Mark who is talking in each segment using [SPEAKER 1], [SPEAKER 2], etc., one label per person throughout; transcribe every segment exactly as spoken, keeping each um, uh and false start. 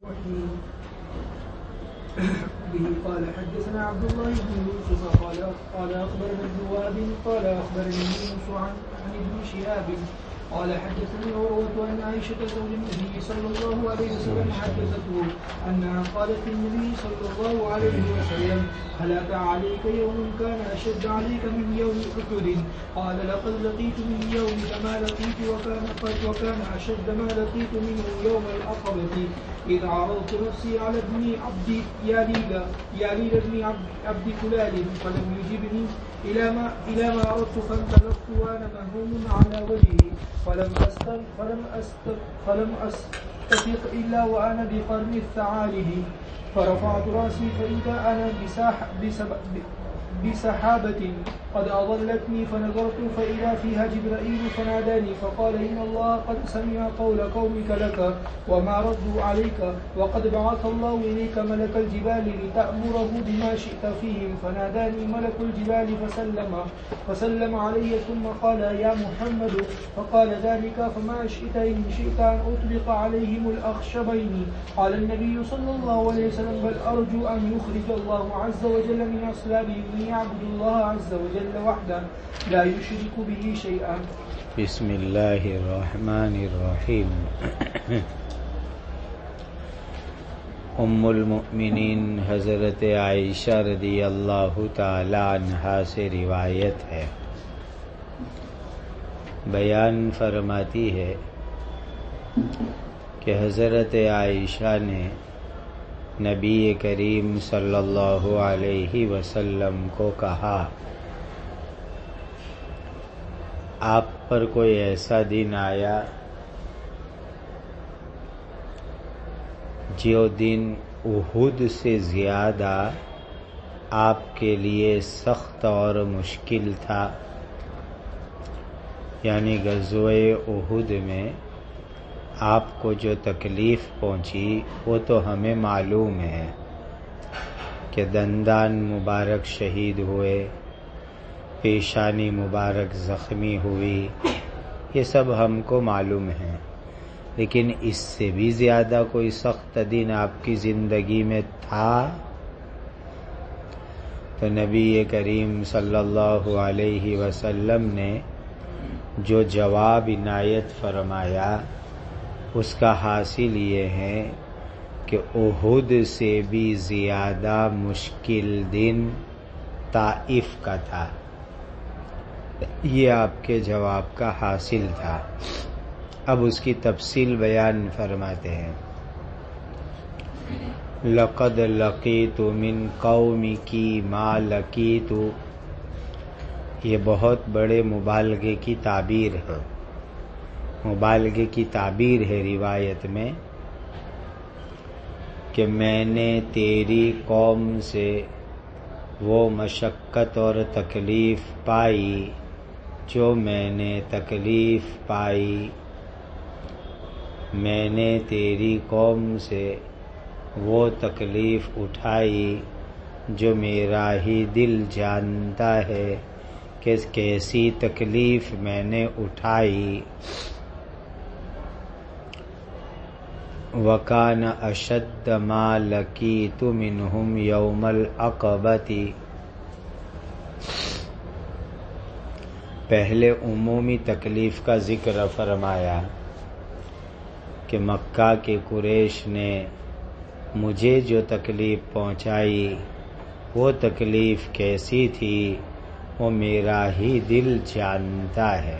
[SPEAKER 1] به قال حدثنا عبد الله بن يوسف قال قال اخبرنا ابن وهب قال اخبرني يونس عن ابن شهاب قال حدثني عروة أن عائشة زوج النبي صلى الله عليه وسلم حدثته أنها قالت للنبي صلى الله عليه وسلم هل أتى عليك يوم كان أشد عليك من يوم أحد؟ قال لقد لقيت من يومك ما لقيت وكان قد وكان أشد ما لقيت منه يوم العقبة إذ عرضت نفسي على ابن عبد ياليل ياليل ابن عبد كلال فلم يجبني إلى ما إلى ما أردت فانطلقت وأنا مهموم على وجهي فلم أستر فلم أستر فلم أستفق إلا وأنا بقرن الثعالب فرفعت رأسي فإذا أنا بساح بسحابة قد أضلتني فنظرت فإذا فيها جبرائيل فناداني فقال إن الله قد سمع قول قومك لك وما ردوا عليك وقد بعث الله إليك ملك الجبال لتأمره بما شئت فيهم فناداني ملك الجبال فسلم فسلم علي ثم قال يا محمد فقال ذلك فما شئت إن شئت أن أطلق عليهم الأخشبين قال النبي صلى الله عليه وسلم بل أرجو أن يخرج الله عز وجل من أصلابهم يعبد الله عز وجل وحده لا يشرك به شيئا.
[SPEAKER 2] بسم اللہ الرحمن الرحیم. ام المؤمنین حضرت عائشہ رضی اللہ تعالی عنہا سے روایت ہے، بیان فرماتی ہے کہ حضرت عائشہ نے نبی کریم صلی اللہ علیہ وسلم کو کہا آپ پر کوئی ایسا دن آیا جو دن احد سے زیادہ آپ کے لیے سخت اور مشکل تھا، یعنی غزوہ احد میں آپ کو جو تکلیف پہنچی وہ تو ہمیں معلوم ہے کہ دندان مبارک شہید ہوئے، پیشانی مبارک زخمی ہوئی، یہ سب ہم کو معلوم ہے، لیکن اس سے بھی زیادہ کوئی سخت دن آپ کی زندگی میں تھا؟ تو نبی کریم صلی اللہ علیہ وسلم نے جو جواب عنایت فرمایا اس کا حاصل یہ ہے کہ احد سے بھی زیادہ مشکل دن طائف کا تھا. یہ آپ کے جواب کا حاصل تھا. اب اس کی تفصیل بیان فرماتے ہیں. لقد لقیت من قومکی ما لقیت، یہ بہت بڑے مبالغے کی تعبیر ہے. مبالغے کی تعبیر ہے روایت میں کہ میں نے تیری قوم سے وہ مشقت اور تکلیف پائی جو میں نے تکلیف پائی، میں نے تیری قوم سے وہ تکلیف اٹھائی جو میرا ہی دل جانتا ہے کہ کیسی تکلیف میں نے اٹھائی. وَكَانَ أَشَدَّ مَا لَقِيتُ مِنْهُمْ يَوْمَ الْعَقَبَةِ، پہلے عمومی تکلیف کا ذکر فرمایا کہ مکہ کے قریش نے مجھے جو تکلیف پہنچائی وہ تکلیف کیسی تھی وہ میرا ہی دل جانتا ہے.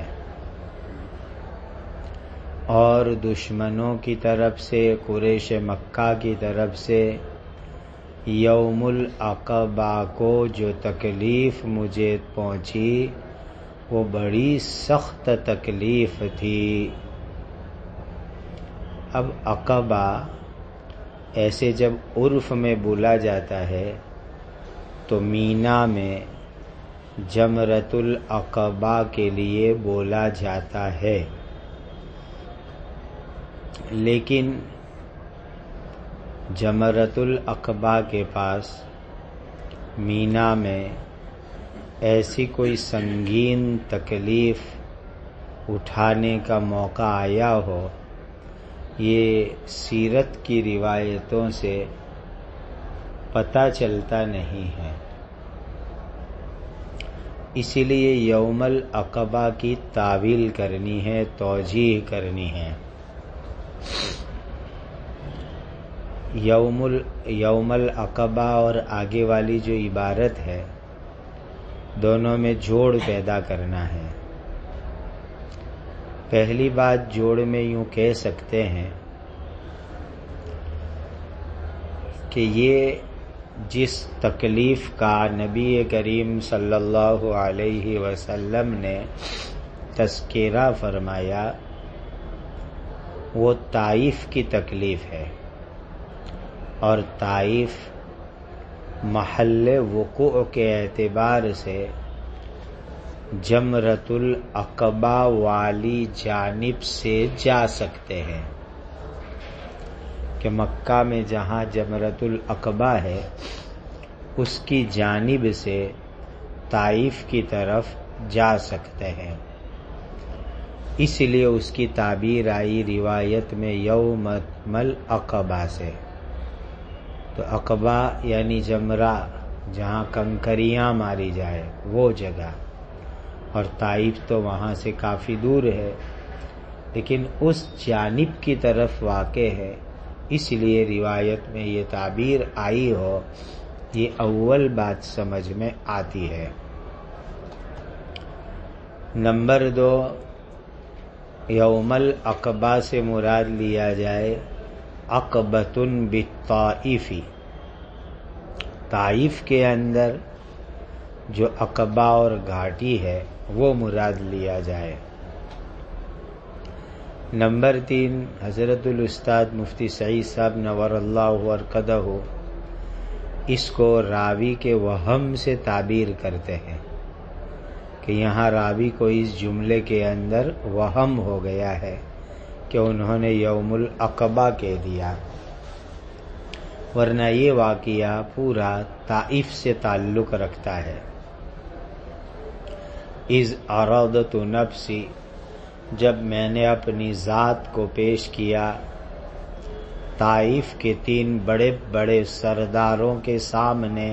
[SPEAKER 2] اور دشمنوں کی طرف سے، قریش مکہ کی طرف سے یوم العقبہ کو جو تکلیف مجھے پہنچی وہ بڑی سخت تکلیف تھی. اب عقبہ ایسے جب عرف میں بولا جاتا ہے تو مینا میں جمرۃ العقبہ کے لیے بولا جاتا ہے، لیکن جمرۃ العقبہ کے پاس مینا میں ایسی کوئی سنگین تکلیف اٹھانے کا موقع آیا ہو یہ سیرت کی روایتوں سے پتہ چلتا نہیں ہے، اسی لیے یوم العقبہ کی تعویل کرنی ہے، توجیہ کرنی ہے۔ یوم ال یوم العقبہ اور آگے والی جو عبارت ہے، دونوں میں جوڑ پیدا کرنا ہے۔ پہلی بات جوڑ میں یوں کہہ سکتے ہیں کہ یہ جس تکلیف کا نبی کریم صلی اللہ علیہ وسلم نے تذکرہ فرمایا، وہ طائف کی تکلیف ہے، اور طائف محل وقوع کے اعتبار سے جمرۃ العقبہ والی جانب سے جا سکتے ہیں، کہ مکہ میں جہاں جمرۃ العقبہ ہے اس کی جانب سے طائف کی طرف جا سکتے ہیں، اس لیے اس کی تعبیر آئی روایت میں یوم العقبہ سے۔ تو عقبہ یعنی جمرہ، جہاں کنکریاں ماری جائے وہ جگہ، اور طائف تو وہاں سے کافی دور ہے، لیکن اس جانب کی طرف واقع ہے، اس لیے روایت میں یہ تعبیر آئی ہو، یہ اول بات سمجھ میں آتی ہے۔ نمبر دو، یوم العقبہ سے مراد لیا جائے عقبۃ بالطائف، طائف کے اندر جو عقبہ اور گھاٹی ہے وہ مراد لیا جائے۔ نمبر تین، حضرت الاستاد مفتی سعید صاحب نور اللہ مرقدہ اس کو راوی کے وہم سے تعبیر کرتے ہیں کہ یہاں راوی کو اس جملے کے اندر وہم ہو گیا ہے کہ انہوں نے یوم العقبہ کہہ دیا، ورنہ یہ واقعہ پورا طائف سے تعلق رکھتا ہے۔ اذ عرضت نفسی، جب میں نے اپنی ذات کو پیش کیا طائف کے تین بڑے بڑے سرداروں کے سامنے۔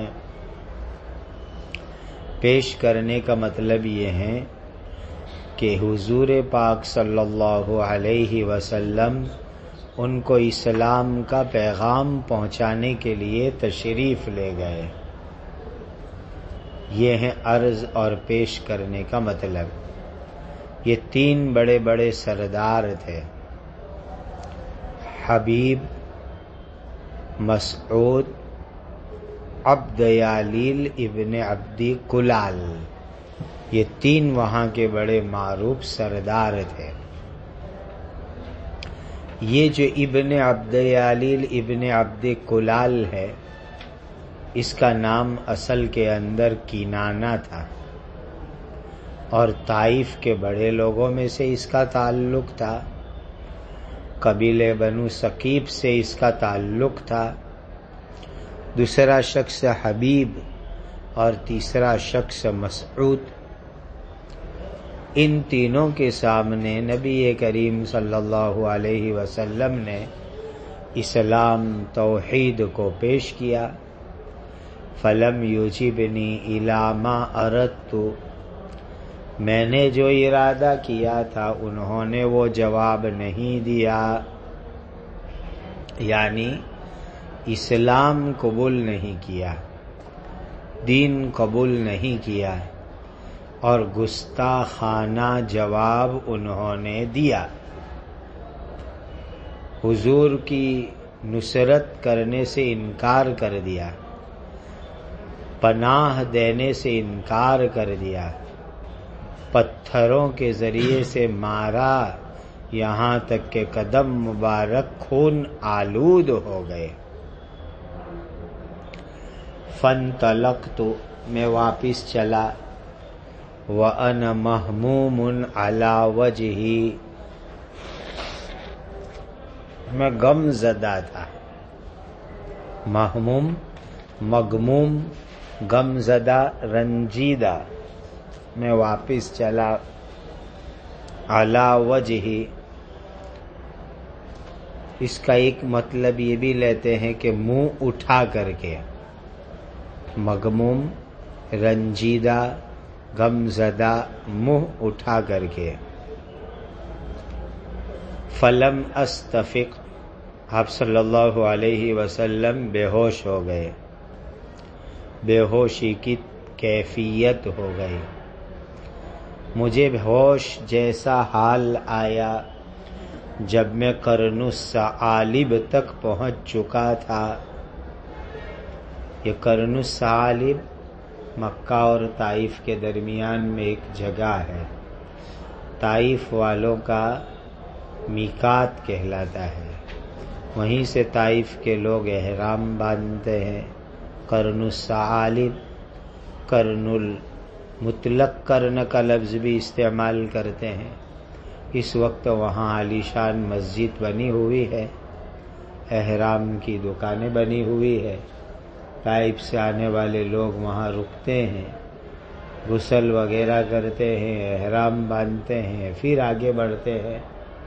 [SPEAKER 2] پیش کرنے کا مطلب یہ ہے کہ حضور پاک صلی اللہ علیہ وسلم ان کو اسلام کا پیغام پہنچانے کے لیے تشریف لے گئے، یہ ہے عرض اور پیش کرنے کا مطلب۔ یہ تین بڑے بڑے سردار تھے، حبیب، مسعود، عبد یالیل ابن عبدی کلال، یہ تین وہاں کے بڑے معروف سردار تھے۔ یہ جو ابن عبد یالیل ابن عبد کلال ہے، اس کا نام اصل کے اندر کینانہ تھا، اور طائف کے بڑے لوگوں میں سے اس کا تعلق تھا، قبیلے بنو ثقیف سے اس کا تعلق تھا۔ دوسرا شخص حبیب اور تیسرا شخص مسعود، ان تینوں کے سامنے نبی کریم صلی اللہ علیہ وسلم نے اسلام توحید کو پیش کیا۔ فلم یجبنی الی ما اردت، میں نے جو ارادہ کیا تھا انہوں نے وہ جواب نہیں دیا، یعنی اسلام قبول نہیں کیا، دین قبول نہیں کیا، اور گستاخانہ جواب انہوں نے دیا، حضور کی نصرت کرنے سے انکار کر دیا، پناہ دینے سے انکار کر دیا، پتھروں کے ذریعے سے مارا، یہاں تک کہ قدم مبارک خون آلود ہو گئے۔ فانطلقت، میں واپس چلا، وَأَنَا مَهْمُومٌ عَلَى وَجْهِي، میں غم زدہ تھا، مہموم، مغموم، غم زدہ، رنجیدہ، میں واپس چلا، علی وجہی، اس کا ایک مطلب یہ بھی لیتے ہیں کہ منہ اٹھا کر کے، مغموم، رنجیدہ، غم زدہ، منہ اٹھا کر کے. فلم استفق، آپ صلی اللہ علیہ وسلم بے ہوش ہو گئے، بے ہوشی کی کیفیت ہو گئی. مجھے ہوش جیسا حال آیا جب میں قرن الثعالب تک پہنچ چکا تھا. یہ قرن الثعالب مکہ اور طائف کے درمیان میں ایک جگہ ہے. طائف والوں کا میقات کہلاتا ہے، وہیں سے طائف کے لوگ احرام باندھتے ہیں. قرن الثعالب، قرن المطلق قرن کا لفظ بھی استعمال کرتے ہیں. اس وقت وہاں عالی شان مسجد بنی ہوئی ہے، احرام کی دکانیں بنی ہوئی ہے. طائف سے آنے والے لوگ وہاں رکتے ہیں، غسل وغیرہ کرتے ہیں، احرام باندھتے ہیں، پھر آگے بڑھتے ہیں.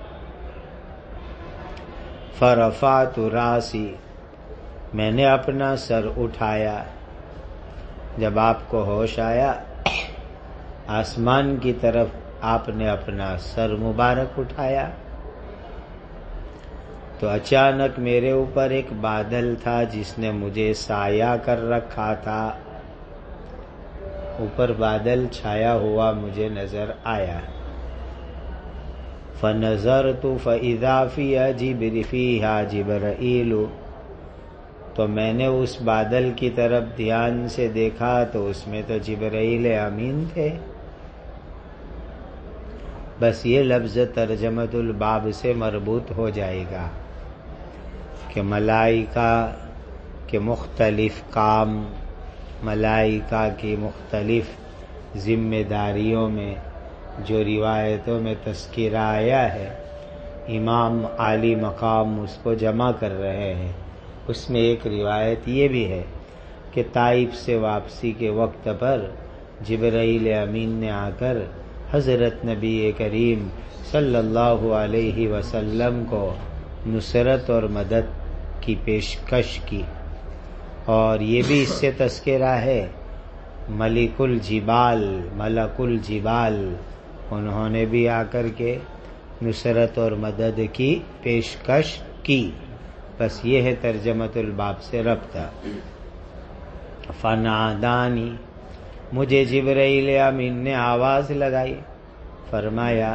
[SPEAKER 2] فرفعت راسی، میں نے اپنا سر اٹھایا. جب آپ کو ہوش آیا، آسمان کی طرف آپ نے اپنا سر مبارک اٹھایا تو اچانک میرے اوپر ایک بادل تھا جس نے مجھے سایہ کر رکھا تھا. اوپر بادل چھایا ہوا مجھے نظر آیا. فنظرت فاذا فيها جبر فيها جبرائیل، تو میں نے اس بادل کی طرف دھیان سے دیکھا تو اس میں تو جبرائیل امین تھے. بس یہ لفظ ترجمۃ الباب سے مربوط ہو جائے گا کہ ملائکہ کے مختلف کام، ملائکہ کی مختلف ذمہ داریوں میں جو روایتوں میں تذکرہ آیا ہے، امام عالی مقام اس کو جمع کر رہے ہیں. اس میں ایک روایت یہ بھی ہے کہ طائف سے واپسی کے وقت پر جبرائیل امین نے آ کر حضرت نبی کریم صلی اللہ علیہ وسلم کو نصرت اور مدد کی پیشکش کی. اور یہ بھی اس سے تذکرہ ہے ملک الجبال، ملک الجبال، انہوں نے بھی آ کر کے نصرت اور مدد کی پیشکش کی. بس یہ ہے ترجمۃ الباب سے ربط. فنادانی، مجھے جبرائیل امین نے آواز لگائی، فرمایا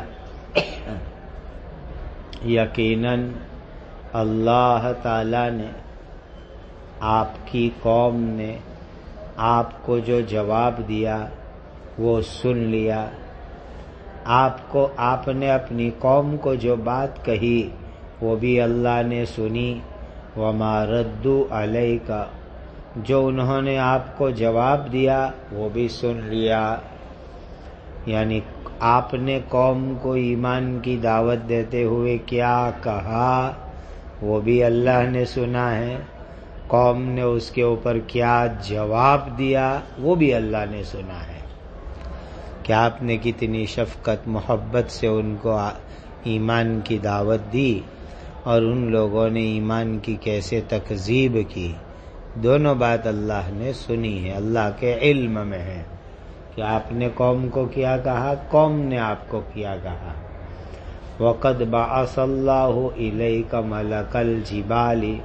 [SPEAKER 2] یقیناً اللہ تعالی نے، آپ کی قوم نے آپ کو جو جواب دیا وہ سن لیا. آپ کو آپ نے اپنی قوم کو جو بات کہی وہ بھی اللہ نے سنی. وما ردوا علیک، جو انہوں نے آپ کو جواب دیا وہ بھی سن لیا. یعنی آپ نے قوم کو ایمان کی دعوت دیتے ہوئے کیا کہا وہ بھی اللہ نے سنا ہے، قوم نے اس کے اوپر کیا جواب دیا وہ بھی اللہ نے سنا ہے. کہ آپ نے کتنی شفقت محبت سے ان کو ایمان کی دعوت دی اور ان لوگوں نے ایمان کی کیسے تکذیب کی، دونوں بات اللہ نے سنی ہے، اللہ کے علم میں ہے کہ آپ نے قوم کو کیا کہا، قوم نے آپ کو کیا کہا. وَقَدْ بَعَثَ اللَّهُ إِلَيْكَ مَلَكَ الْجِبَالِ،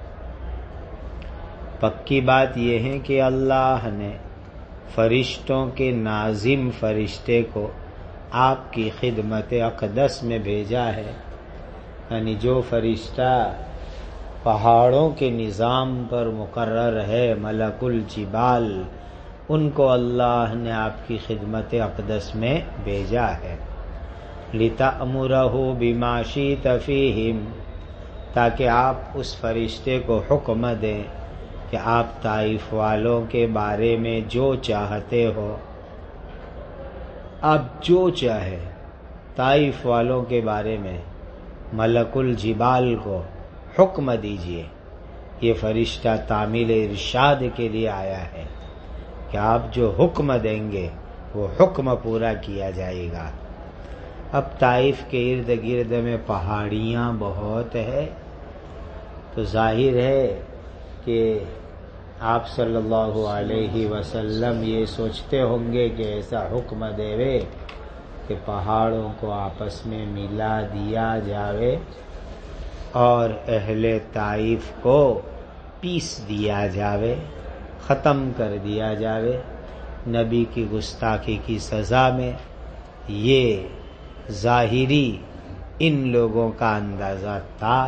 [SPEAKER 2] پکی بات یہ ہے کہ اللہ نے فرشتوں کے ناظم فرشتے کو آپ کی خدمت اقدس میں بھیجا ہے. یعنی جو فرشتہ پہاڑوں کے نظام پر مقرر ہے، ملک الجبال، ان کو اللہ نے آپ کی خدمت اقدس میں بھیجا ہے. لِتَأْمُرَهُ بِمَا شِئْتَ فِيهِمْ، تاکہ آپ اس فرشتے کو حکم دیں کہ آپ طائف والوں کے بارے میں جو چاہتے ہو، آپ جو چاہے طائف والوں کے بارے میں ملک الجبال کو حکم دیجئے. یہ فرشتہ تعمیل ارشاد کے لیے آیا ہے کہ آپ جو حکم دیں گے وہ حکم پورا کیا جائے گا. اب طائف کے ارد گرد میں پہاڑیاں بہت ہے، تو ظاہر ہے کہ آپ صلی اللہ علیہ وسلم یہ سوچتے ہوں گے کہ ایسا حکم دے کہ پہاڑوں کو آپس میں ملا دیا جاوے اور اہل طائف کو پیس دیا جاوے، ختم کر دیا جاوے نبی کی گستاخی کی سزا میں۔ یہ ظاہری ان لوگوں کا اندازہ تھا۔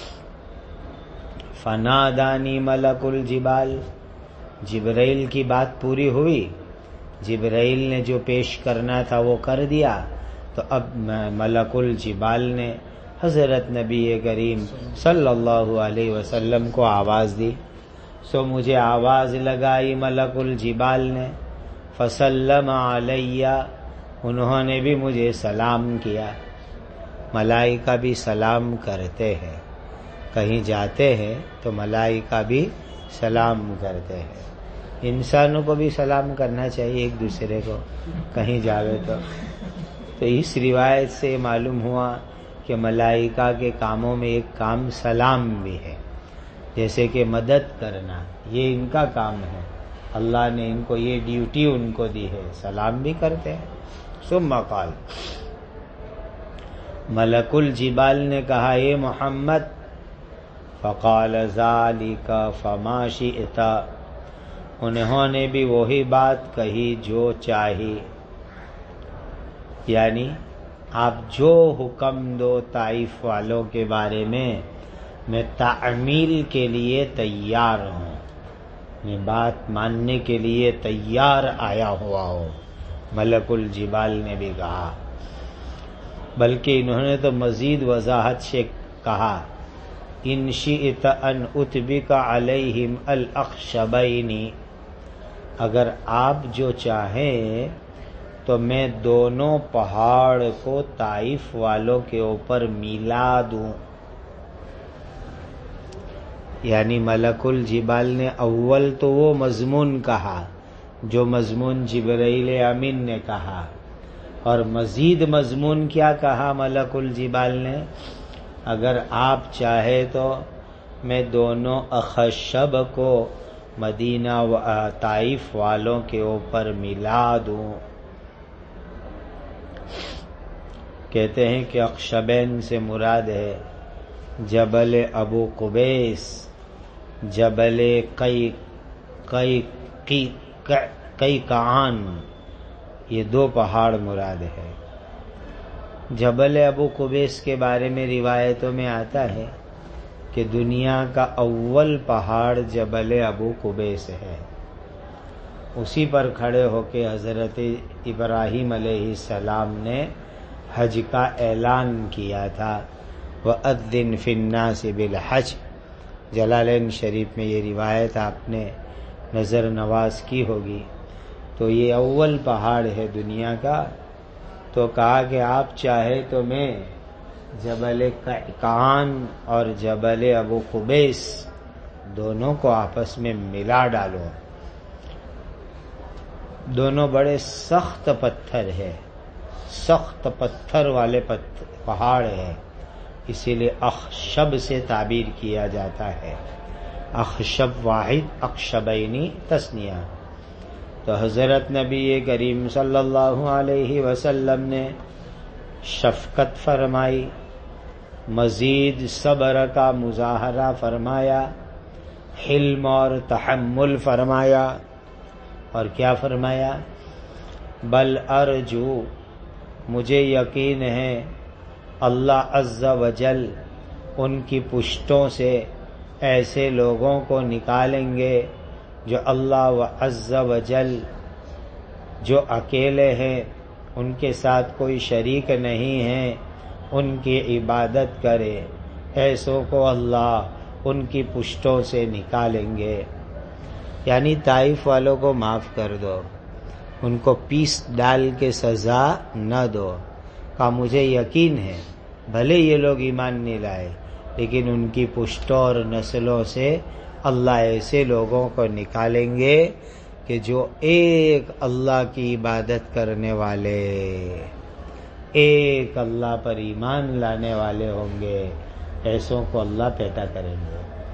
[SPEAKER 2] فنادانی ملک الجبال، جبرائیل کی بات پوری ہوئی، جبرائیل نے جو پیش کرنا تھا وہ کر دیا، تو اب ملک الجبال نے حضرت نبی کریم صلی اللہ علیہ وسلم کو آواز دی۔ سو مجھے آواز لگائی ملک الجبال نے، فسلم علیہ، انہوں نے بھی مجھے سلام کیا۔ ملائکہ بھی سلام کرتے ہیں، کہیں جاتے ہیں تو ملائکہ بھی سلام کرتے ہیں۔ انسانوں کو بھی سلام کرنا چاہیے ایک دوسرے کو کہیں جاوے تو۔ تو اس روایت سے معلوم ہوا کہ ملائکہ کے کاموں میں ایک کام سلام بھی ہے، جیسے کہ مدد کرنا، یہ ان کا کام ہے، اللہ نے ان کو یہ ڈیوٹی ان کو دی ہے، سلام بھی کرتے ہیں۔ ثم قال، ملک الجبال نے کہا اے محمد، فقال ذالک فما شئت، انہوں نے بھی وہی بات کہی جو چاہی، یعنی آپ جو حکم دو طائف والوں کے بارے میں میں تعمیل کے لیے تیار ہوں، میں بات ماننے کے لیے تیار آیا ہوا ہوں، ملک الجبال نے بھی کہا۔ بلکہ انہوں نے تو مزید وضاحت سے کہا، ان شئت ان اتبک علیہم الاخشبین، اگر آپ جو چاہیں تو میں دونوں پہاڑ کو طائف والوں کے اوپر ملا دوں۔ یعنی ملک الجبال نے اول تو وہ مضمون کہا جو مضمون جبرائیل امین نے کہا، اور مزید مضمون کیا کہا ملک الجبال نے، اگر آپ چاہے تو میں دونوں اخشب کو مدینہ و طائف والوں کے اوپر ملا دوں۔ کہتے ہیں کہ اخشبین سے مراد ہے جبل ابو قبیس، جبل قی قی قی قی کعان، یہ دو پہاڑ مراد ہے۔ جبل ابو قبیس کے بارے میں روایتوں میں آتا ہے کہ دنیا کا اول پہاڑ جبل ابو قبیس ہے، اسی پر کھڑے ہو کے حضرت ابراہیم علیہ السلام نے حج کا اعلان کیا تھا، وَأَذِّن فِي النَّاسِ بِالْحَجِّ، جلالین شریف میں یہ روایت آپ نے نظر نواز کی ہوگی۔ تو یہ اول پہاڑ ہے دنیا کا، تو کہا کہ آپ چاہے تو میں جبل کعان اور جبل ابو قبیس دونوں کو آپس میں ملا ڈالوں۔ دونوں بڑے سخت پتھر ہے، سخت پتھر والے پہاڑ ہیں، اسی لیے اخشب سے تعبیر کیا جاتا ہے، اخشب واحد، اخشبینی تثنیہ۔ تو حضرت نبی کریم صلی اللہ علیہ وسلم نے شفقت فرمائی، مزید صبر کا مظاہرہ فرمایا، حلم اور تحمل فرمایا، اور کیا فرمایا، بل ارجو، مجھے یقین ہے اللہ عز و جل ان کی پشتوں سے ایسے لوگوں کو نکالیں گے جو اللہ و عز و جل جو اکیلے ہیں، ان کے ساتھ کوئی شریک نہیں ہے، ان کی عبادت کرے، ایسوں کو اللہ ان کی پشتوں سے نکالیں گے۔ یعنی طائف والوں کو معاف کر دو، ان کو پیس ڈال کے سزا نہ دو۔ کا مجھے یقین ہے بھلے یہ لوگ ایمان نہیں لائے، لیکن ان کی پشتوں اور نسلوں سے اللہ ایسے لوگوں کو نکالیں گے کہ جو ایک اللہ کی عبادت کرنے والے، ایک اللہ پر ایمان لانے والے ہوں گے، ایسوں کو اللہ پیدا کریں گے۔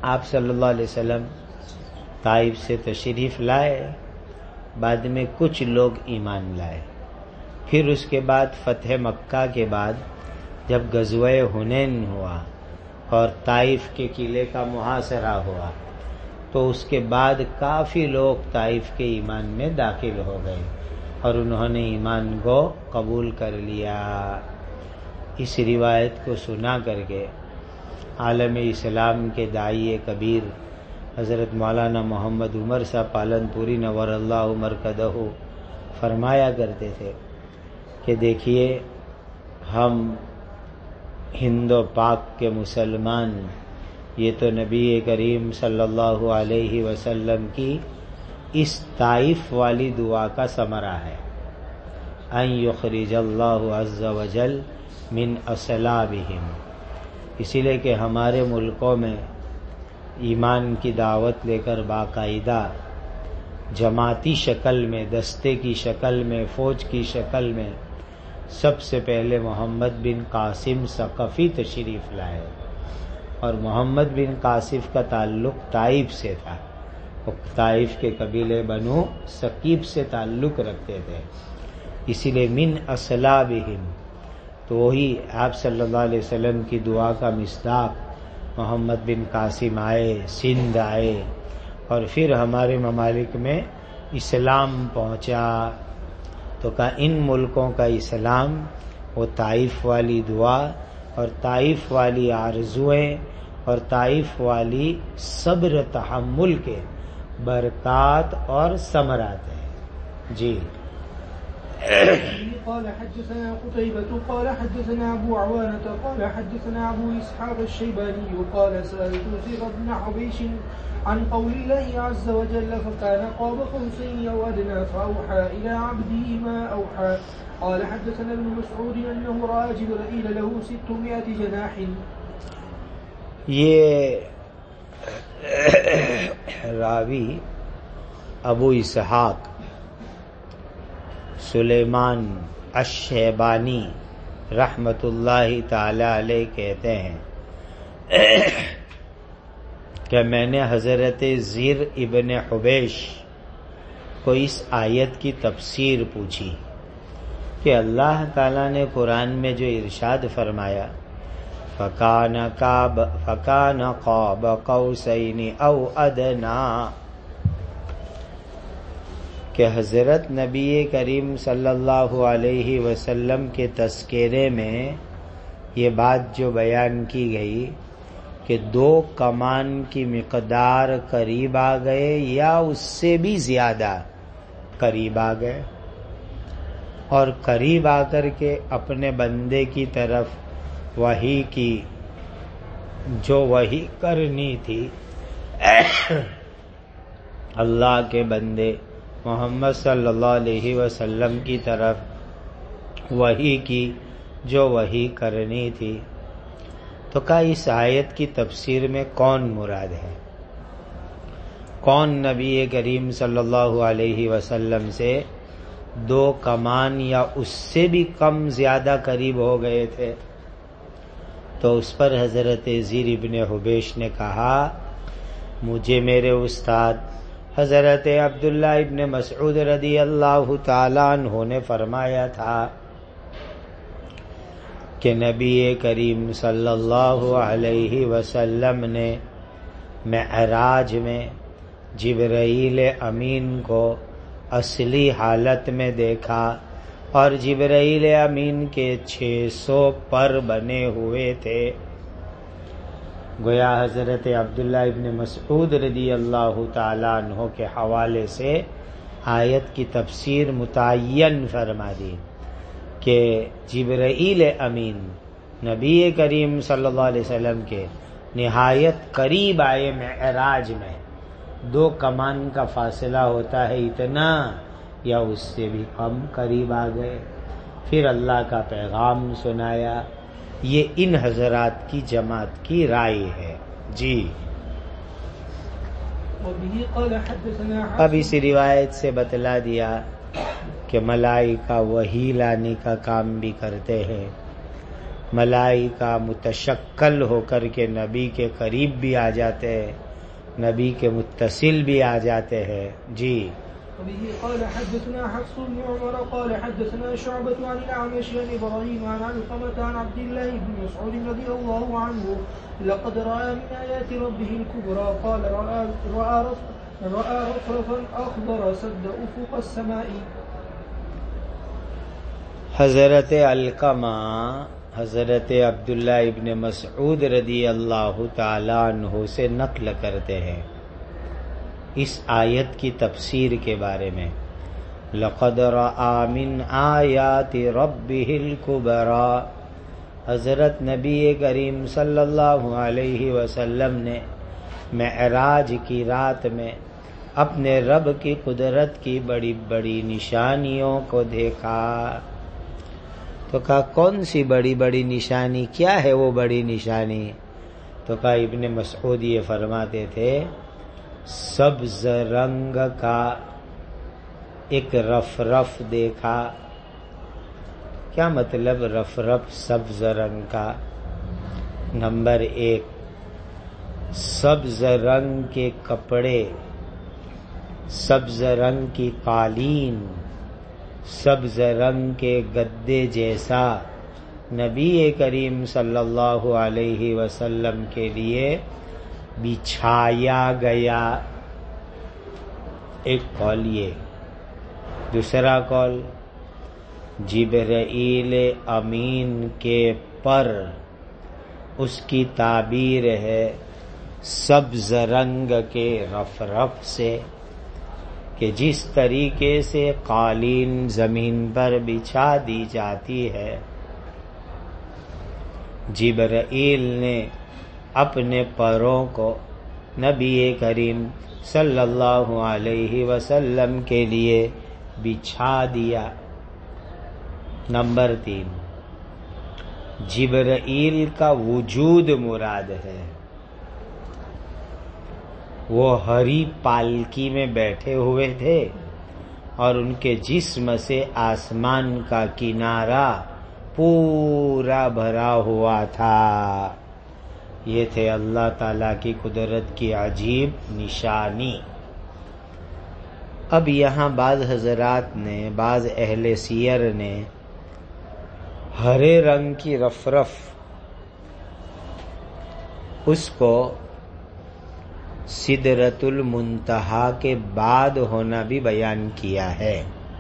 [SPEAKER 2] آپ صلی اللہ علیہ وسلم طائف سے تشریف لائے، بعد میں کچھ لوگ ایمان لائے، پھر اس کے بعد فتح مکہ کے بعد جب غزوہ حنین ہوا اور طائف کے قلعے کا محاصرہ ہوا تو اس کے بعد کافی لوگ طائف کے ایمان میں داخل ہو گئے اور انہوں نے ایمان کو قبول کر لیا۔ اس روایت کو سنا کر کے عالم اسلام کے داعی کبیر حضرت مولانا محمد عمر صاحب پالن پوری نور اللہ مرکزہ فرمایا کرتے تھے کہ دیکھیے، ہم ہند و پاک کے مسلمان، یہ تو نبی کریم صلی اللہ علیہ وسلم کی اس طائف والی دعا کا ثمرہ ہے، ان یخرج اللہ عز وجل من اصلابہم، اسی لیے کہ ہمارے ملکوں میں ایمان کی دعوت لے کر باقاعدہ جماعتی شکل میں، دستے کی شکل میں، فوج کی شکل میں سب سے پہلے محمد بن قاسم ثقفی تشریف لائے، اور محمد بن قاسم کا تعلق طائف سے تھا، وہ طائف کے قبیلے بنو ثقیف سے تعلق رکھتے تھے، اسی لیے من اصلابہم، تو وہی آپ صلی اللہ علیہ وسلم کی دعا کا مصداق محمد بن قاسم آئے، سندھ آئے، اور پھر ہمارے ممالک میں اسلام پہنچا، تو کہا ان ملکوں کا اسلام وہ طائف والی دعا اور طائف والی آرزوئیں اور طائف والی صبر تحمل کے برکات اور ثمرات ہیں۔ جی
[SPEAKER 1] قال حدثنا قتيبة قال حدثنا أبو عوانة قال حدثنا أبو إسحاق الشيباني قال سألت زر بن حبيش عن قول الله عز وجل فكان قاب قوسين أو أدنى فأوحى إلى عبده ما أوحى قال حدثنا ابن مسعود أنه رأى جبرائيل له ستمائة جناح۔
[SPEAKER 2] یہ راوی ابو اسحاق سلیمان الشیبانی رحمت اللہ تعالی علیہ کہتے ہیں کہ میں نے حضرت زر ابن حبیش کو اس آیت کی تفسیر پوچھی کہ اللہ تعالیٰ نے قرآن میں جو ارشاد فرمایا فَكَانَ قَابَ فَكَانَ قَابَ قَوْسَيْنِ أَوْ أَدْنَىٰ، کہ حضرت نبی کریم صلی اللہ علیہ وسلم کے تذکرے میں یہ بات جو بیان کی گئی کہ دو کمان کی مقدار قریب آ گئے یا اس سے بھی زیادہ قریب آ گئے، اور قریب آ کر کے اپنے بندے کی طرف وحی کی جو وحی کرنی تھی، اللہ کے بندے محمد صلی اللہ علیہ وسلم کی طرف وحی کی جو وحی کرنی تھی، تو کہا اس آیت کی تفسیر میں کون مراد ہے؟ کون نبی کریم صلی اللہ علیہ وسلم سے دو کمان یا اس سے بھی کم زیادہ قریب ہو گئے تھے؟ تو اس پر حضرت زیر ابن حبیش نے کہا مجھے میرے استاد حضرت عبداللہ ابن مسعود رضی اللہ تعالیٰ عنہ نے فرمایا تھا کہ نبی کریم صلی اللہ علیہ وسلم نے معراج میں جبرائیل امین کو اصلی حالت میں دیکھا، اور جبرائیل امین کے چھ سو پر بنے ہوئے تھے۔ گویا حضرت عبداللہ ابن مسعود رضی اللہ تعالیٰ عنہ کے حوالے سے آیت کی تفسیر متعین فرما دی کہ جبرائیل امین نبی کریم صلی اللہ علیہ وسلم کے نہایت قریب آئے معراج میں، دو کمان کا فاصلہ ہوتا ہے اتنا یا اس سے بھی کم قریب آ گئے، پھر اللہ کا پیغام سنایا۔ یہ ان حضرات کی جماعت کی رائے ہے۔ جی اب اس روایت سے بتلا دیا کہ ملائکہ وحی لانے کا کام بھی کرتے ہیں، ملائکہ متشکل ہو کر کے نبی کے قریب بھی آ جاتے ہیں، نبی کے متصل بھی آ جاتے ہیں. جی
[SPEAKER 1] وبه قال حدثنا حفص بن عمر قال حدثنا شعبة عن الأعمش عن إبراهيم عن علقمة عن عبد الله بن مسعود رضي الله عنه لقد رأى من آيات ربه الكبرى قال رأى رأى رأى رفرفا أخضر سد أفق السماء.
[SPEAKER 2] حضرت علقمہ حضرت عبداللہ ابن مسعود رضی اللہ تعالیٰ عنہ سے نقل کرتے ہیں اس آیت کی تفسیر کے بارے میں. لقد رأى من آیات ربه الكبرى، حضرت نبی کریم صلی اللہ علیہ وسلم نے معراج کی رات میں اپنے رب کی قدرت کی بڑی بڑی نشانیوں کو دیکھا. تو کہا کون سی بڑی بڑی نشانی، کیا ہے وہ بڑی نشانی؟ تو کہا ابن مسعود یہ فرماتے تھے سبز رنگ کا ایک رف رف دیکھا. کیا مطلب رف رف سبز رنگ کا؟ نمبر ایک، سبز رنگ کے کپڑے، سبز رنگ کی قالین، سبز رنگ کے گدے جیسا نبی کریم صلی اللہ علیہ وسلم کے لیے بچھایا گیا. ایک قول یہ. دوسرا قول جبرائیل امین کے پر، اس کی تعبیر ہے سبز رنگ کے رف رف سے، کہ جس طریقے سے قالین زمین پر بچھا دی جاتی ہے، جبرائیل نے اپنے پروں کو نبی کریم صلی اللہ علیہ وسلم کے لیے بچھا دیا. نمبر تین، جبرائیل کا وجود مراد ہے. وہ ہری پالکی میں بیٹھے ہوئے تھے اور ان کے جسم سے آسمان کا کنارہ پورا بھرا ہوا تھا. یہ تھے اللہ تعالیٰ کی قدرت کی عجیب نشانی. اب یہاں بعض حضرات نے، بعض اہل سیر نے ہرے رنگ کی رف رف اس کو سدرۃ المنتہا کے بعد ہونا بھی بیان کیا ہے.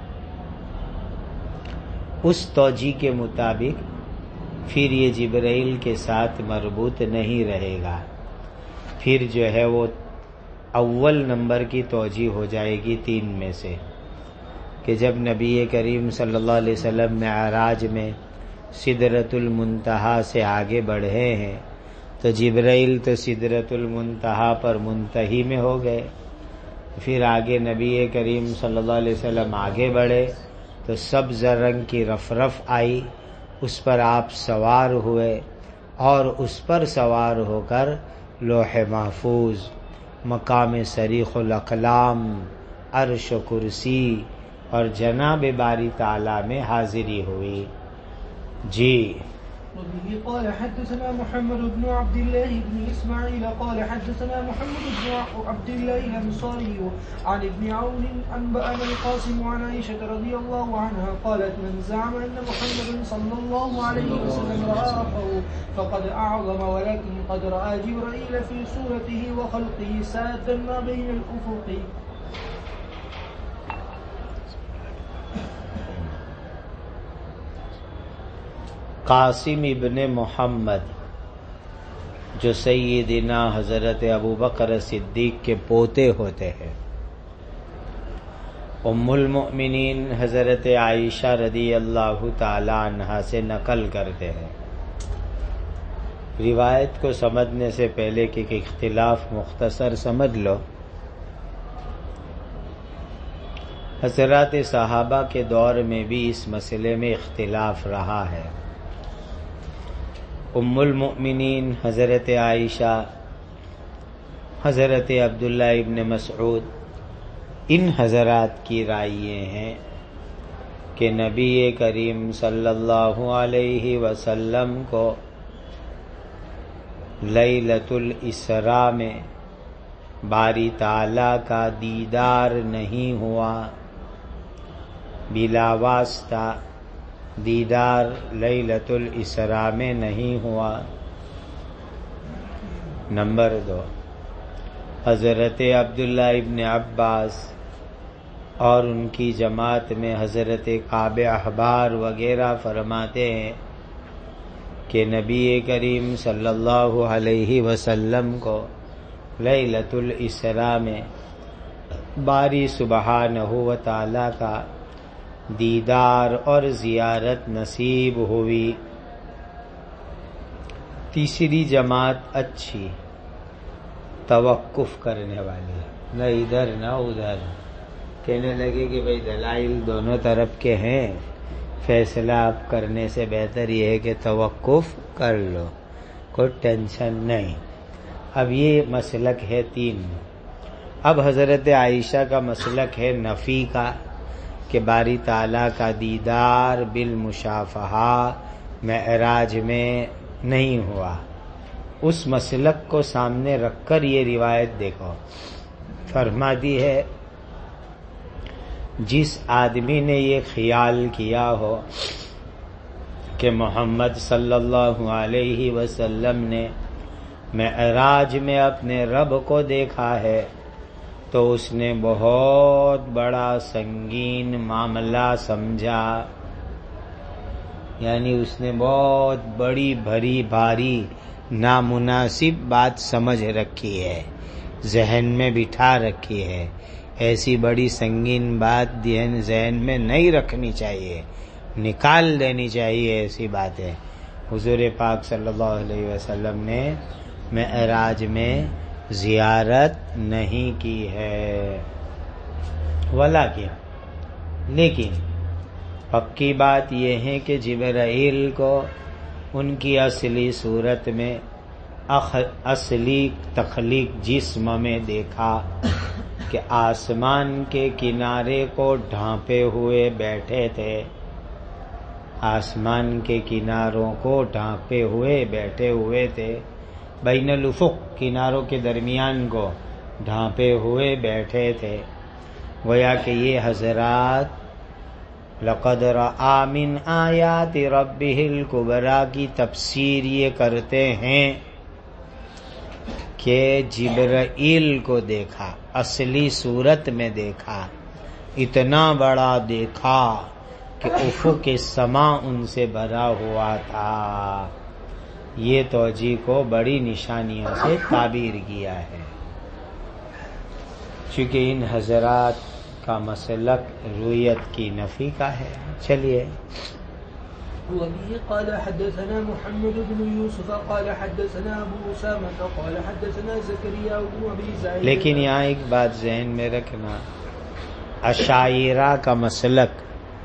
[SPEAKER 2] اس توجیہ کے مطابق پھر یہ جبرائیل کے ساتھ مربوط نہیں رہے گا، پھر جو ہے وہ اول نمبر کی توجیہ ہو جائے گی تین میں سے، کہ جب نبی کریم صلی اللہ علیہ وسلم معراج میں سدرۃ المنتہا سے آگے بڑھے ہیں تو جبرائیل تو سدرۃ المنتہا پر منتہی میں ہو گئے. پھر آگے نبی کریم صلی اللہ علیہ وسلم آگے بڑھے تو سبز رنگ کی رف رف آئی، اس پر آپ سوار ہوئے اور اس پر سوار ہو کر لوح محفوظ، مقام صریح الاقلام، عرش و کرسی اور جناب باری تعالیٰ میں حاضری ہوئی. جی
[SPEAKER 1] وبه قال حدثنا محمد بن عبد الله بن إسماعيل قال حدثنا محمد بن عبد الله الأنصاري عن ابن عون أنبأنا القاسم عن عائشة رضي الله عنها قالت من زعم أن محمد صلى الله عليه وسلم رأى ربه فقد أعظم ولكن قد رأى جبرائيل في صورته وخلقه سادا ما بين الأفق.
[SPEAKER 2] قاسم ابن محمد جو سیدنا حضرت ابو بکر صدیق کے پوتے ہوتے ہیں، ام المؤمنین حضرت عائشہ رضی اللہ تعالی عنہا سے نقل کرتے ہیں. روایت کو سمجھنے سے پہلے کہ اختلاف مختصر سمجھ لو. حضرات صحابہ کے دور میں بھی اس مسئلے میں اختلاف رہا ہے. ام المؤمنین حضرت عائشہ، حضرت عبداللہ ابن مسعود، ان حضرات کی رائے ہیں کہ نبی کریم صلی اللہ علیہ وسلم کو لیلۃ الاسراء میں باری تعالیٰ کا دیدار نہیں ہوا، بلا واسطہ دیدار لیلۃ الاسراء میں نہیں ہوا۔ نمبر دو، حضرت عبداللہ ابن عباس اور ان کی جماعت میں حضرت کعب احبار وغیرہ فرماتے ہیں کہ نبی کریم صلی اللہ علیہ وسلم کو لیلۃ الاسراء میں باری سبحانہ و تعالی کا دیدار اور زیارت نصیب ہوئی۔ تیسری جماعت اچھی توقف کرنے والی، نہ ادھر نہ ادھر، کہنے لگے کہ بھئی دلائل دونوں طرف کے ہیں، فیصلہ آپ کرنے سے بہتر یہ ہے کہ توقف کر لو، کوئی ٹینشن نہیں۔ اب یہ مسلک ہے تین۔ اب حضرت عائشہ کا مسلک ہے نفی کا، کہ باری تعالیٰ کا دیدار بالمشافہہ معراج میں نہیں ہوا۔ اس مسلک کو سامنے رکھ کر یہ روایت دیکھو، فرما دی ہے جس آدمی نے یہ خیال کیا ہو کہ محمد صلی اللہ علیہ وسلم نے معراج میں اپنے رب کو دیکھا ہے تو اس نے بہت بڑا سنگین معاملہ سمجھا، یعنی اس نے بہت بڑی بھری بھاری نامناسب بات سمجھ رکھی ہے، ذہن میں بٹھا رکھی ہے۔ ایسی بڑی سنگین بات ذہن میں نہیں رکھنی چاہیے، نکال دینی چاہیے ایسی باتیں۔ حضور پاک صلی اللہ علیہ وسلم نے معراج میں زیارت نہیں کی ہے، ولیکن لیکن پکی بات یہ ہے کہ جبرائیل کو ان کی اصلی صورت میں اصلی تخلیق جسم میں دیکھا کہ آسمان کے کنارے کو ڈھانپے ہوئے بیٹھے تھے، آسمان کے کناروں کو ڈھانپے ہوئے بیٹھے ہوئے تھے، بین الافق کناروں کے درمیان کو ڈھانپے ہوئے بیٹھے تھے۔ گویا کہ یہ حضرات لقد رأى من آیات ربہ الکبریٰ کی تفسیر یہ کرتے ہیں کہ جبرائیل کو دیکھا، اصلی صورت میں دیکھا، اتنا بڑا دیکھا کہ افق سماء ان سے بھرا ہوا تھا۔ یہ توجیہ کو بڑی نشانیوں سے تعبیر کیا ہے، چونکہ ان حضرات کا مسلک رویت کی نفی کا ہے۔ چلیے،
[SPEAKER 1] وبه قال حدثنا محمد بن يوسف قال حدثنا ابو اسامہ قال حدثنا زكريا بن ابي زائدة۔
[SPEAKER 2] لیکن یہاں ایک بات ذہن میں رکھنا، اشاعرہ کا مسلک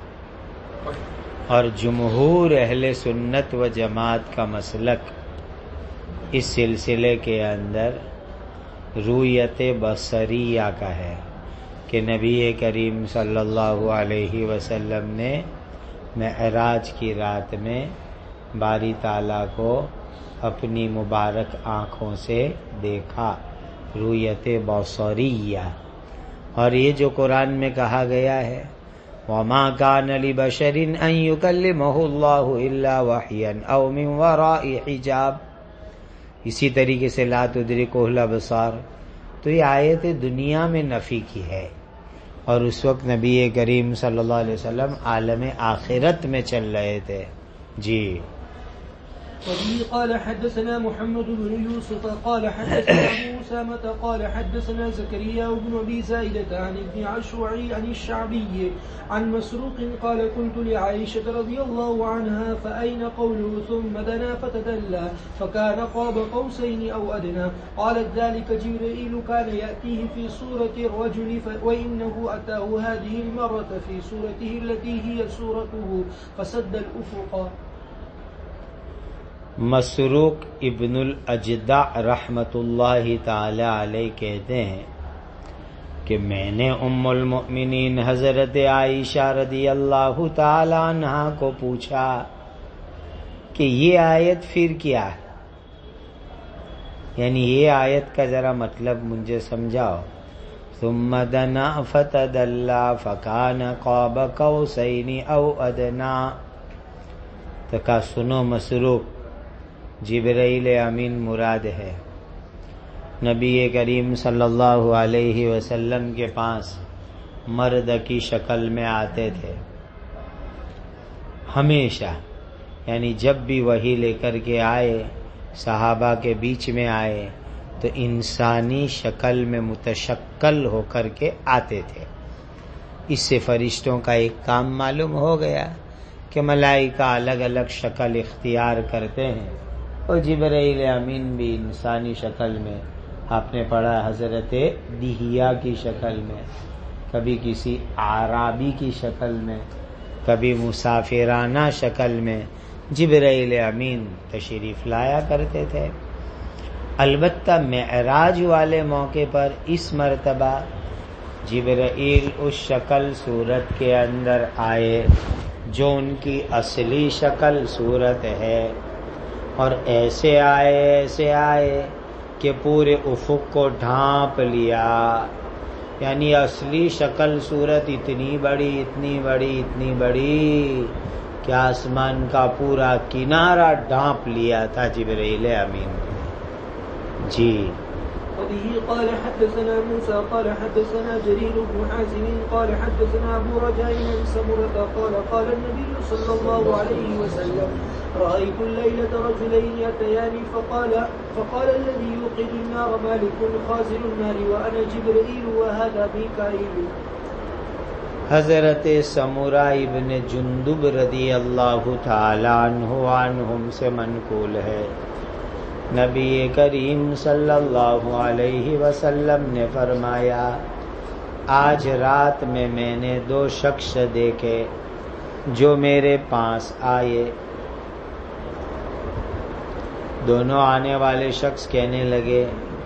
[SPEAKER 2] اور جمہور اہل سنت و جماعت کا مسلک اس سلسلے کے اندر رویت بصریہ کا ہے کہ نبی کریم صلی اللہ علیہ وسلم نے معراج کی رات میں باری تعالیٰ کو اپنی مبارک آنکھوں سے دیکھا، رویت بصریہ۔ اور یہ جو قرآن میں کہا گیا ہے وَمَا كَانَ لِبَشَرٍ أَن يُكَلِّمَهُ اللَّهُ إِلَّا وَحْيًا أَوْ مِن وَرَاءِ حِجَابٍ، اسی طریقے سے لَا تُدْرِكُهُ الْأَبْصَارُ، تو یہ آیت دنیا میں نفی کی ہے، اور اس وقت نبی کریم صلی اللہ علیہ وسلم عالم آخرت میں چل رہے تھے۔ جی،
[SPEAKER 1] وبه قال حدثنا محمد بن يوسف قال حدثنا ابو اسامة قال حدثنا زكريا بن ابي زائدة عن ابن عشوعي عن الشعبي عن مسروق قال كنت لعائشة رضي الله عنها فأين قوله ثم دنا فتدلى فكان قاب قوسين أو أدنى، قالت ذلك جبريل كان يأتيه في صورة الرجل وإنه أتاه هذه المرة في صورته التي هي صورته فسد الأفق۔
[SPEAKER 2] مسروق ابن الاجدع رحمت اللہ تعالی علیہ کہتے ہیں کہ میں نے ام المؤمنین حضرت عائشہ رضی اللہ تعالی عنہا کو پوچھا کہ یہ آیت پھر کیا ہے، یعنی یہ آیت کا ذرا مطلب مجھے سمجھاؤ. ثم دنا فتدلى فكان قاب قوسين او ادنى. تو کہا سنو مسروق، جبرائیل امین مراد ہے. نبی کریم صلی اللہ علیہ وسلم کے پاس مرد کی شکل میں آتے تھے ہمیشہ، یعنی جب بھی وحی لے کر کے آئے صحابہ کے بیچ میں آئے تو انسانی شکل میں متشکل ہو کر کے آتے تھے. اس سے فرشتوں کا ایک کام معلوم ہو گیا کہ ملائکہ الگ الگ شکل اختیار کرتے ہیں، اور جبرائیل امین بھی انسانی شکل میں، آپ نے پڑھا حضرت دہیہ کی شکل میں، کبھی کسی اعرابی کی شکل میں، کبھی مسافرانہ شکل میں جبرائیل امین تشریف لایا کرتے تھے. البتہ معراج والے موقع پر اس مرتبہ جبرائیل اس شکل صورت کے اندر آئے جو ان کی اصلی شکل صورت ہے، اور ایسے آئے ایسے آئے کہ پورے افق کو ڈھانپ لیا. یعنی اصلی شکل صورت اتنی بڑی اتنی بڑی اتنی بڑی کہ آسمان کا پورا کنارہ ڈھانپ لیا تھا جبرائیل امین نے. جی.
[SPEAKER 1] وبه قال حدثنا موسى قال حدثنا جرير بن حازم قال حدثنا أبو رجاء بن سمرة قال قال النبي صلى الله عليه وسلم رأيت الليلة رجلين يأتيان فقال فقال الذي يوقد النار مالك خازن النار وأنا جبرائيل وهذا ميكائيل.
[SPEAKER 2] حضرت سمرہ ابن جندب رضی اللہ تعالی عنہ عنہم سے منقول ہے، نبی کریم صلی اللہ علیہ وسلم نے فرمایا آج رات میں میں نے دو شخص دیکھے جو میرے پاس آئے. دونوں آنے والے شخص کہنے لگے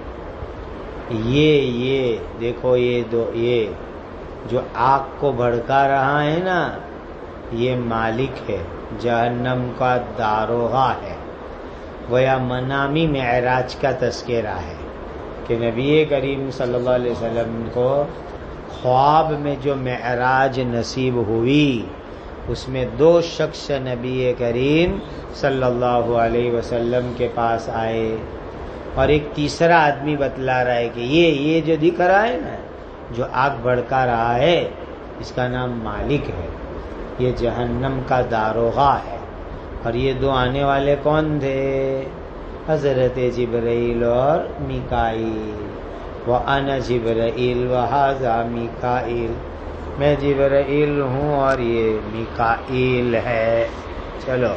[SPEAKER 2] یہ یہ دیکھو یہ دو یہ جو آگ کو بھڑکا رہا ہے نا، یہ مالک ہے، جہنم کا داروغہ ہے. گویا منامی معراج کا تذکرہ ہے کہ نبی کریم صلی اللہ علیہ وسلم کو خواب میں جو معراج نصیب ہوئی اس میں دو شخص نبی کریم صلی اللہ علیہ وسلم کے پاس آئے، اور ایک تیسرا آدمی بتلا رہا ہے کہ یہ یہ جو دکھ رہا ہے نا، جو آگ بھڑکا رہا ہے، اس کا نام مالک ہے، یہ جہنم کا داروغہ ہے. اور یہ دو آنے والے کون تھے؟ حضرت جبرائیل اور میکائیل. وَأَنَا جِبْرَائِيل وَهَذَا مِيكَائِيل. میں جبرائیل ہوں اور یہ میکائیل ہے. چلو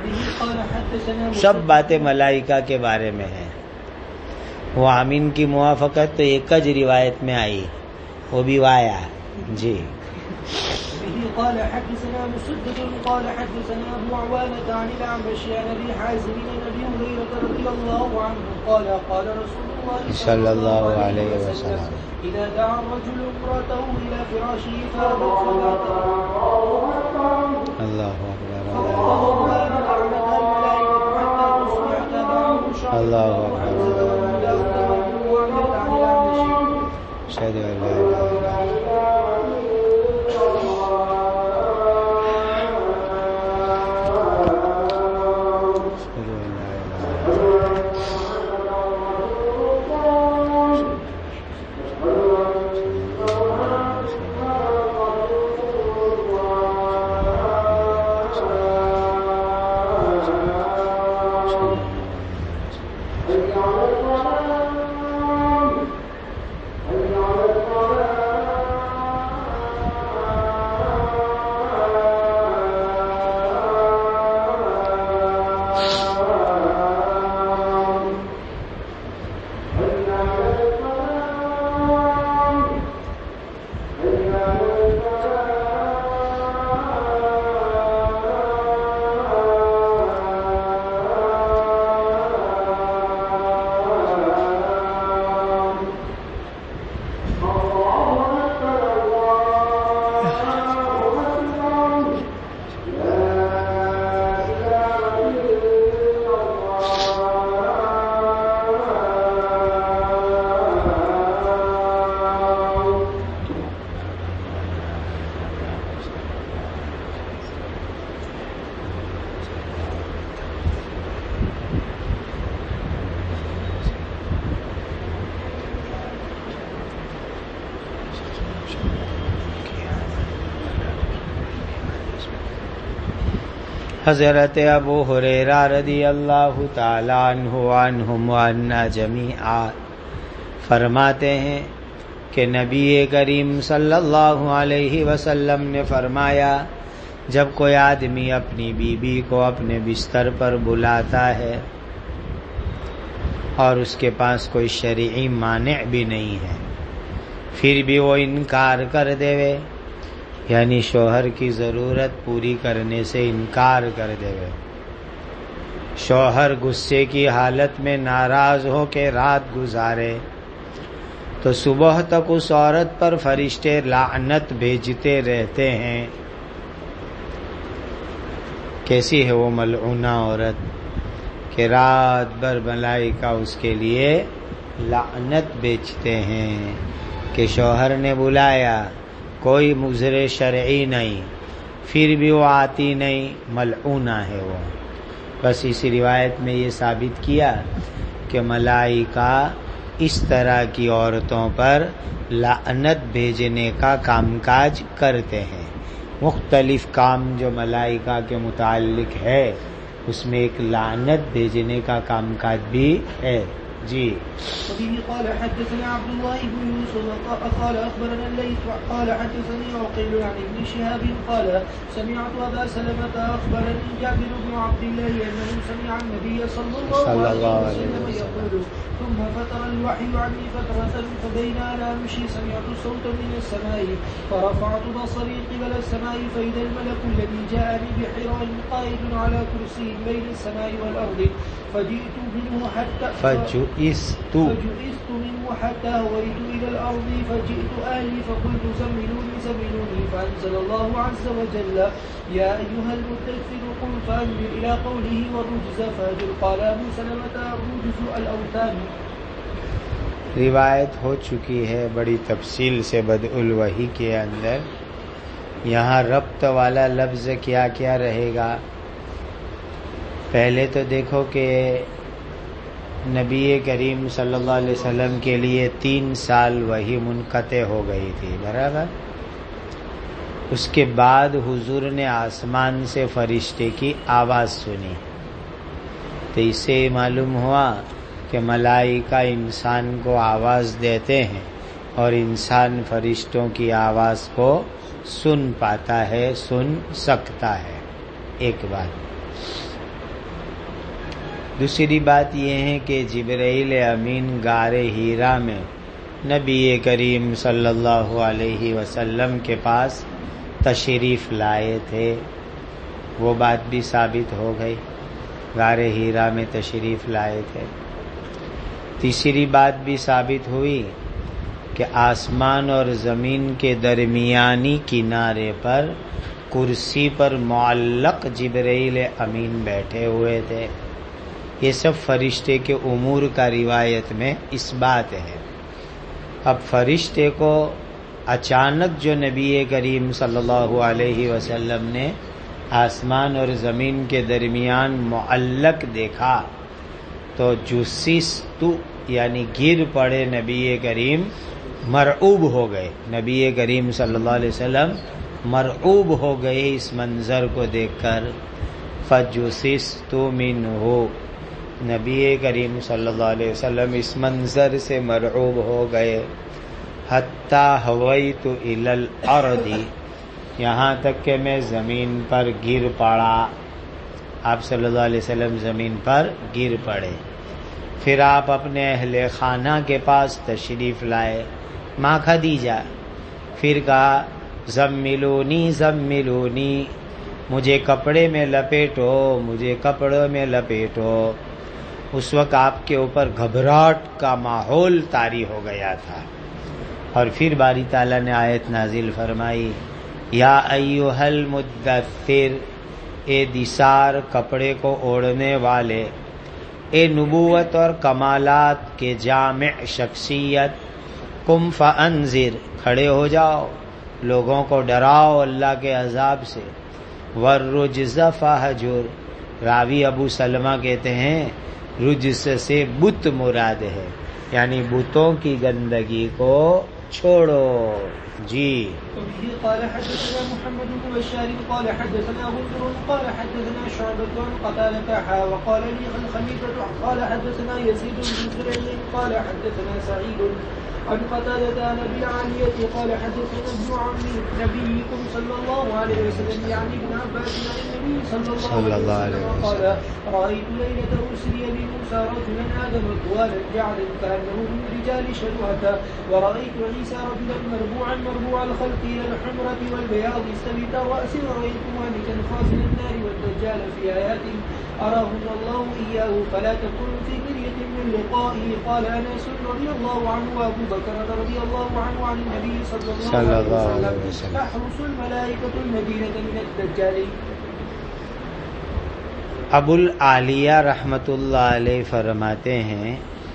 [SPEAKER 2] سب باتیں ملائکہ کے بارے میں ہیں. وہ آمین کی موافقت تو ایک ہی روایت میں آئی، وہ بھی وایا. جی.
[SPEAKER 1] قال حدثنا مسدد قال حدثنا ابو عوانة عن الاعمش عن ابي حازم عن ابي هريره رضي الله عنه قال قال رسول الله
[SPEAKER 2] صلى الله عليه وسلم
[SPEAKER 1] اذا دعا الرجل امراته الى فراشه فابت فماتت الله اكبر الله اكبر اشهد ان لا اله الا الله
[SPEAKER 2] حضرت ابو ہریرہ رضی اللہ تعالی عنہ عنہم وعنا جمیعا فرماتے ہیں کہ نبی کریم صلی اللہ علیہ وسلم نے فرمایا، جب کوئی آدمی اپنی بیوی کو اپنے بستر پر بلاتا ہے اور اس کے پاس کوئی شرعی مانع بھی نہیں ہے، پھر بھی وہ انکار کر دے، یعنی شوہر کی ضرورت پوری کرنے سے انکار کر دے، شوہر غصے کی حالت میں ناراض ہو کے رات گزارے، تو صبح تک اس عورت پر فرشتے لعنت بھیجتے رہتے ہیں۔ کیسی ہے وہ ملعونہ عورت کہ رات بھر ملائکہ اس کے لیے لعنت بیچتے ہیں کہ شوہر نے بلایا، کوئی مضر شرعی نہیں، پھر بھی وہ آتی نہیں، ملعونہ ہے وہ۔ بس اس روایت میں یہ ثابت کیا کہ ملائکہ اس طرح کی عورتوں پر لعنت بھیجنے کا کام کاج کرتے ہیں۔ مختلف کام جو ملائکہ کے متعلق ہے اس میں ایک لعنت بھیجنے کا کام کاج بھی ہے۔ جی
[SPEAKER 1] وبه قال حدثنا عبد الله بن يوسف قال اخبرنا الليث قال حدثني عقيل عن ابن شهاب قال سمعت ابا سلمة اخبرني جابر بن عبد الله انه سمع النبي صلى الله عليه وسلم يقول ثم فتر الوحي عني فترة فبين انا امشي سمعت صوتا من السماء فرفعت بصري قبل السماء فاذا الملك الذي جاءني بحراء قائد على كرسي بين السماء والارض فجئت منه حتى
[SPEAKER 2] فجئست
[SPEAKER 1] فجئست منه حتى هويت إلى الأرض فجئت أهلي فقلت زملوني زملوني فأنزل الله عز وجل يا أيها المدثر قم فأنزل إلى قوله والرجز فهجر قال أبو سلمة الرجز الأوثان۔
[SPEAKER 2] روایت ہو چکی ہے بڑی تفصیل سے بدء الوحی کے اندر، یہاں ربط والا لفظ کیا کیا رہے گا؟ پہلے تو دیکھو کہ نبی کریم صلی اللہ علیہ وسلم کے لیے تین سال وحی منقطع ہو گئی تھی، برابر۔ اس کے بعد حضور نے آسمان سے فرشتے کی آواز سنی، تو اس سے معلوم ہوا کہ ملائکہ انسان کو آواز دیتے ہیں اور انسان فرشتوں کی آواز کو سن پاتا ہے، سن سکتا ہے۔ ایک بات۔ دوسری بات یہ ہے کہ جبرائیل امین غار حرا میں نبی کریم صلی اللہ علیہ وسلم کے پاس تشریف لائے تھے، وہ بات بھی ثابت ہو گئی، غار حرا میں تشریف لائے تھے۔ تیسری بات بھی ثابت ہوئی کہ آسمان اور زمین کے درمیانی کنارے پر کرسی پر معلق جبرائیل امین بیٹھے ہوئے تھے۔ یہ سب فرشتے کے امور کا روایت میں اس بات ہے۔ اب فرشتے کو اچانک جو نبی کریم صلی اللہ علیہ وسلم نے آسمان اور زمین کے درمیان معلق دیکھا تو جسستو یعنی گر پڑے نبی کریم، مرعوب ہو گئے، نبی کریم صلی اللہ علیہ وسلم مرعوب ہو گئے اس منظر کو دیکھ کر۔ فجسستو منہ، نبی کریم صلی اللہ علیہ وسلم اس منظر سے مرعوب ہو گئے۔ حتی ہویت الی الارض، یہاں تک کہ میں زمین پر گر پڑا، آپ صلی اللہ علیہ وسلم زمین پر گر پڑے۔ پھر آپ اپنے اہل خانہ کے پاس تشریف لائے، ماں خدیجہ، پھر کہا زملونی زملونی، مجھے کپڑے میں لپیٹو، مجھے کپڑوں میں لپیٹو۔ اس وقت آپ کے اوپر گھبراہٹ کا ماحول طاری ہو گیا تھا، اور پھر باری تعالیٰ نے آیت نازل فرمائی، یا ایھا المدثر، اے دسار کپڑے کو اوڑھنے والے، اے نبوت اور کمالات کے جامع شخصیت، قم فانذر، کھڑے ہو جاؤ، لوگوں کو ڈراؤ اللہ کے عذاب سے۔ والرجز فہجر، راوی ابو سلمہ کہتے ہیں رجس سے بت مراد ہے، یعنی بتوں کی گندگی کو چھوڑو. جی.
[SPEAKER 1] وبه قال حدثنا محمد بن بشار قال حدثنا غندر قال حدثنا شعبة عن قتادة حا وقال لي الخليفة قال حدثنا يزيد بن زريع قال حدثنا سعيد عن قتادة عن أبي العالية قال حدثنا ابن عم نبيكم صلى الله عليه وسلم يعني ابن عباس عن النبي صلى الله عليه وسلم قال رأيت ليلة أسري بموسى رجلا آدم طوالا جعلا كأنه من رجال شدوة ورأيت عيسى رجلا مربوعا مربوع الخلق إلى الحمرة والبياض استبت الرأس ورأيت مالكا فاصل النار والدجال في آيات أراهن الله إياه فلا تكن في مرية من لقائه. قال أنس رضي الله عنه وأبو بكر رضي الله عنه عن النبي صلى الله عليه وسلم تحرس الملائكة المدينة من الدجال.
[SPEAKER 2] ابو العالیہ رحمت اللہ علیہ فرماتے ہیں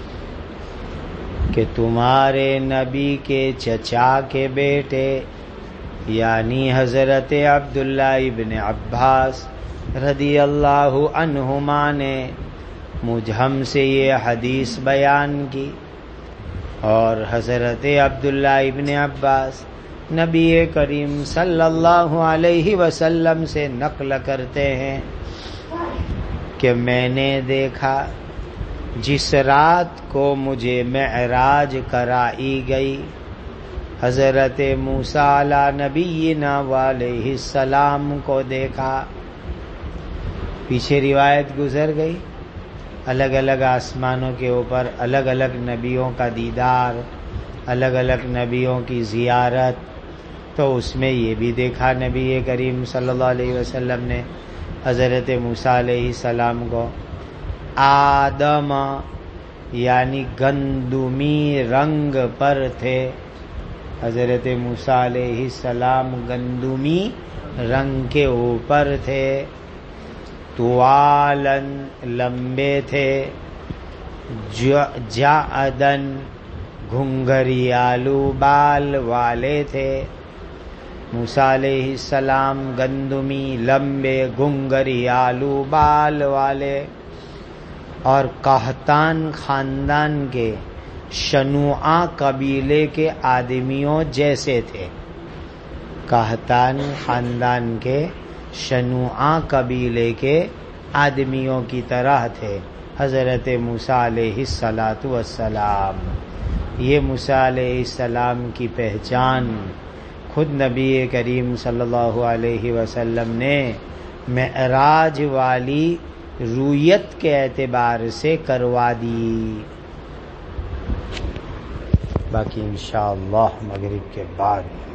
[SPEAKER 2] کہ تمہارے نبی کے چچا کے بیٹے یعنی حضرت عبداللہ ابن عباس رضی اللہ عنہما نے مجھ ہم سے یہ حدیث بیان کی، اور حضرت عبداللہ ابن عباس نبی کریم صلی اللہ علیہ وسلم سے نقل کرتے ہیں کہ میں نے دیکھا جس رات کو مجھے معراج کرائی گئی، حضرت موسیٰ علیہ نبینا علیہ السلام کو دیکھا. پیچھے روایت گزر گئی، الگ الگ آسمانوں کے اوپر الگ الگ نبیوں کا دیدار، الگ الگ نبیوں کی زیارت. تو اس میں یہ بھی دیکھا نبی کریم صلی اللہ علیہ وسلم نے حضرت موسیٰ علیہ السلام کو آدم یعنی گندمی رنگ پر تھے. حضرت موسیٰ علیہ السلام گندمی رنگ کے اوپر تھے، طوالن لمبے تھے، جعدن گھنگریالو بال والے تھے. موسیٰ علیہ السلام گندمی لمبے گھنگریالو بال والے اور قحطان خاندان کے شنوعہ قبیلے کے آدمیوں جیسے تھے. قحطان خاندان کے شنوعہ قبیلے کے آدمیوں کی طرح تھے حضرت موسیٰ علیہ الصلاۃ والسلام. یہ موسیٰ علیہ السلام کی پہچان خود نبی کریم صلی اللہ علیہ وسلم نے معراج والی رویت کے اعتبار سے کروا دی. باقی انشاءاللہ مغرب کے بعد